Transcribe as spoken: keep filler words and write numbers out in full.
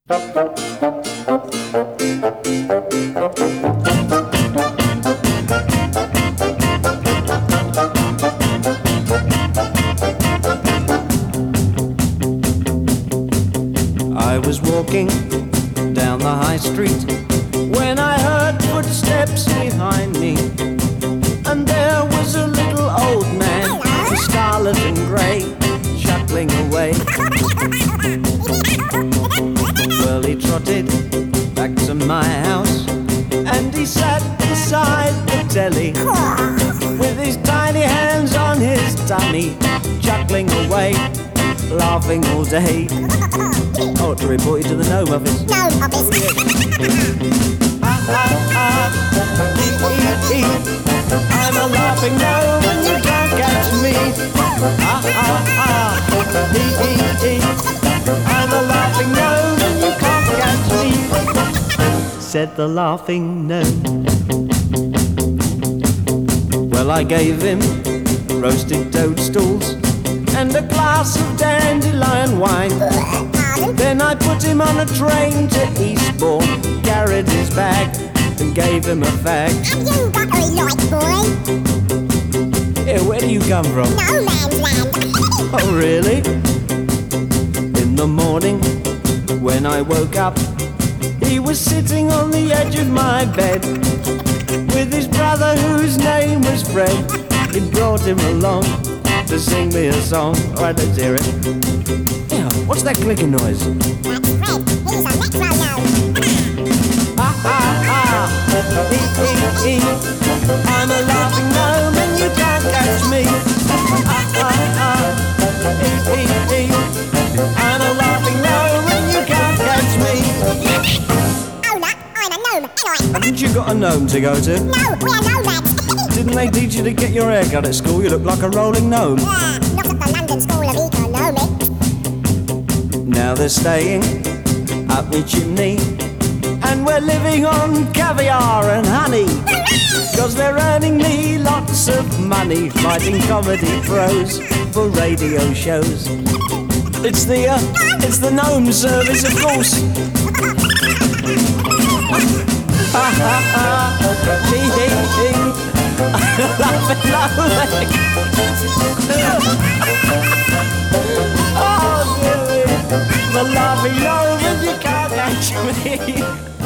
I was walking down the high street when I heard footsteps behind me, and there was a little old man, scarlet and grey, chuckling away. Well, he trotted back to my house, and he sat beside the telly with his tiny hands on his tummy, chuckling away, laughing all day. Oh, to report you to the Gnome Office. Gnome Office. Ah, ah, ah, ee, ee, ee. I'm a laughing gnome and you can't catch me. Ah, ah, ah, ee, ee, ee. I'm a laughing gnome and you can't catch me, said the laughing gnome. Well, I gave him roasted toadstools and a glass of dandelion wine. Then I put him on a train to Eastbourne, carried his bag and gave him a fag. Have you got a light, boy? Hey, where do you come from? No man's land. Oh, really? In the morning, when I woke up, he was sitting on the edge of my bed with his brother whose name was Fred. He brought him along to sing me a song. All right, let's hear it. Yeah, what's that clicking noise? That's Fred. He's a metro gnome. Ah, ah, ah, ee, ee, ee. I'm a laughing gnome and you can't catch me. Ah, ah, ah, ee, ee, ee. I'm a laughing gnome and you can't catch me. Oh, no, I'm a gnome. Anyway. Haven't you got a gnome to go to? No, we're nomads. Didn't they teach you to get your hair cut at school? You look like a rolling gnome. Yeah, not at the London School of Economics. Now they're staying up the chimney, and we're living on caviar and honey, cause they're earning me lots of money fighting comedy pros for radio shows. It's the, uh, it's the gnome service, of course. Ha ha ha, hee hee hee. Laughing gnome. Oh, dearie, the laughing gnome and you can't catch me.